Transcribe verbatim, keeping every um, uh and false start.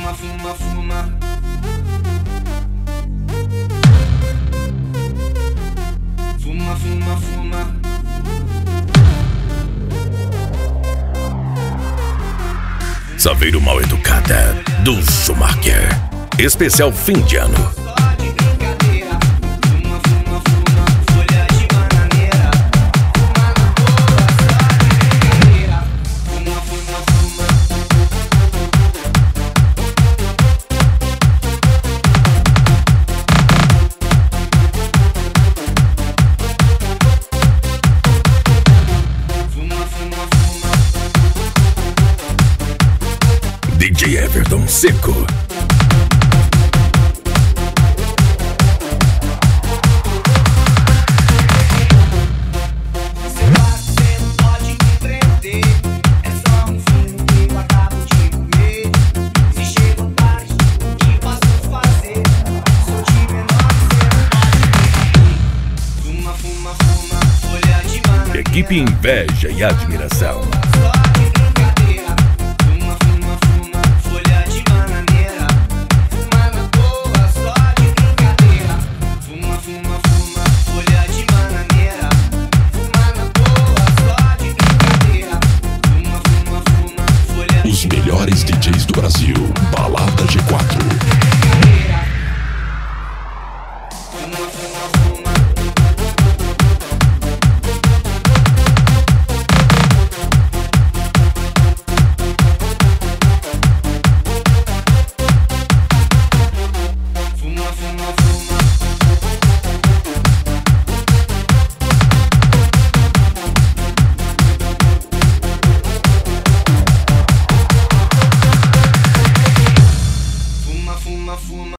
Fuma, fuma, fuma. Fuma, fuma, fuma. Saveiro Mal Educada do Schumacher. Especial fim de ano. D J Everton Seco. Equipe Inveja e Admiração. Os melhores D Js do Brasil. Balada G quatro. Fuma, fuma, fuma.